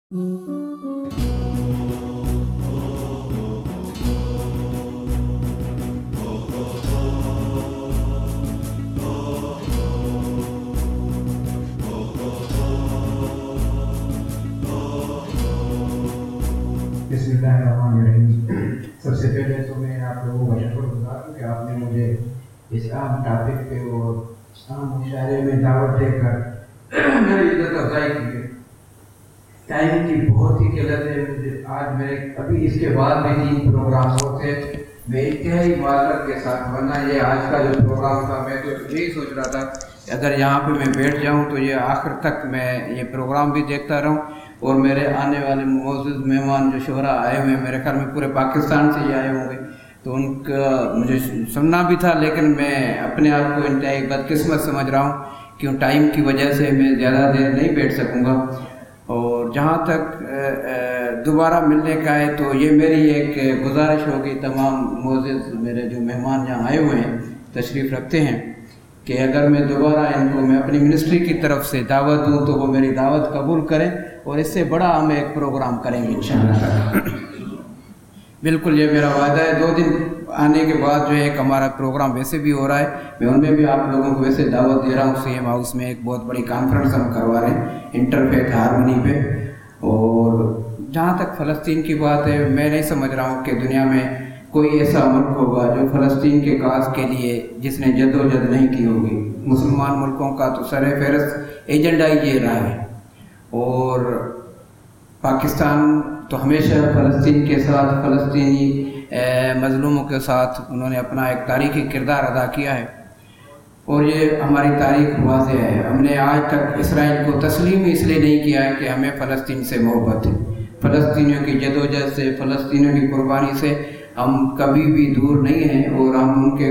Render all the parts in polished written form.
सबसे पहले तो मैं आप लोगों का शुक्रगुजार हूँ कि आपने मुझे इस अहम टॉपिक पे और अहम मुशायरे में दावत देकर मेरी इज्जत अफजाई की है। टाइम की बहुत ही किल्लत है मुझे। आज मेरे अभी इसके बाद भी 3 प्रोग्राम होते, मैं इंतहाई माजरत के साथ, वरना ये आज का जो प्रोग्राम था मैं तो यही सोच रहा था कि अगर यहाँ पे मैं बैठ जाऊँ तो ये आखिर तक मैं ये प्रोग्राम भी देखता रहूँ और मेरे आने वाले मौजूद मेहमान जो शोहरा आए हुए हैं, मेरे ख्याल में पूरे पाकिस्तान से ही आए होंगे, तो उनका मुझे सुनना भी था, लेकिन मैं अपने आप को इंतहाई बदकिस्मत समझ रहा हूँ क्यों टाइम की वजह से मैं ज़्यादा देर नहीं बैठ सकूँगा। और जहाँ तक दोबारा मिलने का है तो ये मेरी एक गुजारिश होगी तमाम मौजूद मेरे जो मेहमान यहाँ आए हुए हैं, तशरीफ़ रखते हैं, कि अगर मैं दोबारा इनको मैं अपनी मिनिस्ट्री की तरफ से दावत दूँ तो वो मेरी दावत कबूल करें और इससे बड़ा हम एक प्रोग्राम करेंगे इंशाअल्लाह। बिल्कुल ये मेरा वादा है। 2 दिन आने के बाद जो है एक हमारा प्रोग्राम वैसे भी हो रहा है, मैं उनमें भी आप लोगों को वैसे दावत दे रहा हूँ। सीएम हाउस में एक बहुत बड़ी कॉन्फ्रेंस हम करवा रहे हैं इंटरफेथ हार्मनी पे। और जहाँ तक फ़लस्तीन की बात है, मैं नहीं समझ रहा हूँ कि दुनिया में कोई ऐसा मुल्क होगा जो फ़लस्तीन के काज के लिए जिसने जद्दोजहद नहीं की होगी। मुसलमान मुल्कों का तो सर फहरस्त एजेंडा ही ये रहा है और पाकिस्तान तो हमेशा फ़लस्तीन के साथ, फ़लस्तीनी मज़लूमों के साथ उन्होंने अपना एक तारीख़ी किरदार अदा किया है और ये हमारी तारीख़ वाज़ेह है। हमने आज तक इसराइल को तस्लीम इसलिए नहीं किया है कि हमें फ़लस्तीन से मोहब्बत है। फ़लस्तीनियों की जदोजहद से, फ़लस्तीनियों की कुर्बानी से हम कभी भी दूर नहीं हैं और हम उनके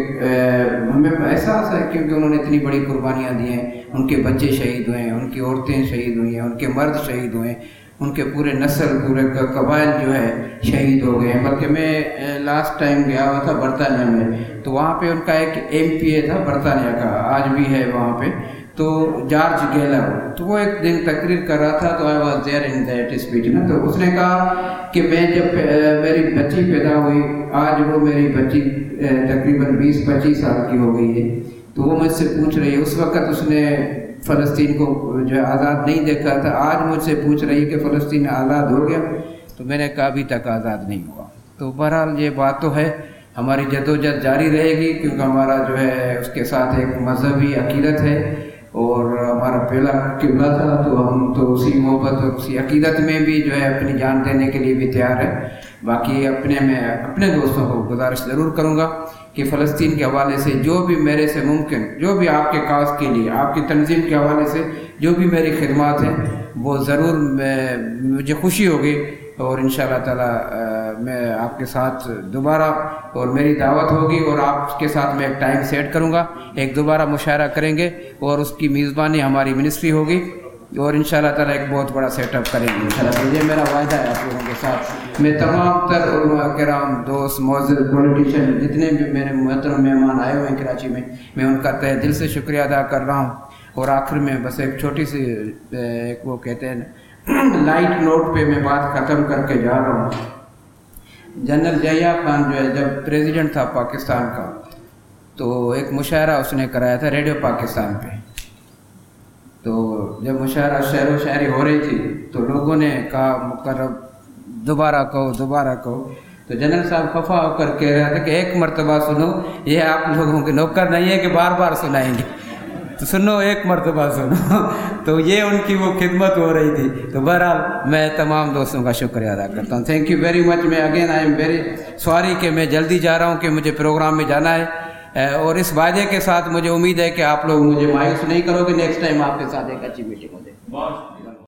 हमें एहसास है क्योंकि उन्होंने इतनी बड़ी कुर्बानियाँ दी हैं। उनके बच्चे शहीद हुए हैं, उनकी औरतें शहीद हुई हैं, उनके मर्द शहीद हुए हैं, उनके पूरे नस्ल, पूरे कबाइल जो है शहीद हो गए हैं। बल्कि मैं लास्ट टाइम गया हुआ था बरतानिया में, तो वहाँ पे उनका एक MPA था बरतानिया का, आज भी है वहाँ पे, तो जॉर्ज गेलर, तो वो एक दिन तकरीर कर रहा था, तो I was there in that speech ना। तो उसने कहा कि मैं जब मेरी बच्ची पैदा हुई, आज वो मेरी बच्ची तकरीबन 20-25 साल की हो गई है, तो वो मुझसे पूछ रही है, उस वक़्त उसने फ़लस्तीन को जो आज़ाद नहीं देखा था, आज मुझसे पूछ रही है कि फ़लस्तीन आज़ाद हो गया। तो मैंने कहा अभी तक आज़ाद नहीं हुआ। तो बहरहाल ये बात तो है, हमारी जदोजहद जारी रहेगी क्योंकि हमारा जो है उसके साथ एक मजहबी अकीदत है और हमारा पहला किबला था, तो हम तो उसी मोहब्बत और उसी अकीदत में भी जो है अपनी जान देने के लिए भी तैयार है। बाकी अपने दोस्तों को गुजारिश ज़रूर करूँगा कि फ़लस्तीन के हवाले से जो भी मेरे से मुमकिन, जो भी आपके काज के लिए, आपकी तंजीम के हवाले से जो भी मेरी खिदमत हैं, वो ज़रूर मुझे खुशी होगी और इंशाअल्लाह ताला मैं आपके साथ दोबारा, और मेरी दावत होगी और आपके साथ मैं एक टाइम सेट करूँगा, एक दोबारा मुशायरा करेंगे और उसकी मेज़बानी हमारी मिनिस्ट्री होगी और इंशाअल्लाह ताला एक बहुत बड़ा सेटअप करेंगे इंशाअल्लाह। तो ये मेरा वायदा है आप लोगों के साथ। मैं तमाम तर उलमा किराम, दोस्त, मौजूद पॉलिटिशियन, जितने भी मेरे मोहतरम मेहमान आए हुए हैं कराची में, मैं उनका तहे दिल से शुक्रिया अदा कर रहा हूँ। और आखिर में बस एक छोटी सी एक वो कहते हैं लाइट नोट पे मैं बात ख़त्म करके जा रहा हूँ। जनरल जहिया खान जो है जब प्रेसिडेंट था पाकिस्तान का, तो एक मुशायरा उसने कराया था रेडियो पाकिस्तान पे। तो जब मुशायरा शेर व शायरी हो रही थी तो लोगों ने कहा मुकर्रब दोबारा कहो। तो जनरल साहब खफा होकर कह रहे थे कि एक मरतबा सुनो, ये आप लोगों के नौकर नहीं है कि बार बार सुनाएंगे, तो सुनो, एक मरतबा सुनो। तो ये उनकी वो खिदमत हो रही थी। तो बहरहाल मैं तमाम दोस्तों का शुक्रिया अदा करता हूँ। Thank you very much. मैं again I am very sorry कि मैं जल्दी जा रहा हूँ कि मुझे प्रोग्राम में जाना है, और इस वादे के साथ मुझे उम्मीद है कि आप लोग मुझे मायूस नहीं करोगे। नेक्स्ट टाइम आपके साथ एक अच्छी मीटिंग हो जाए।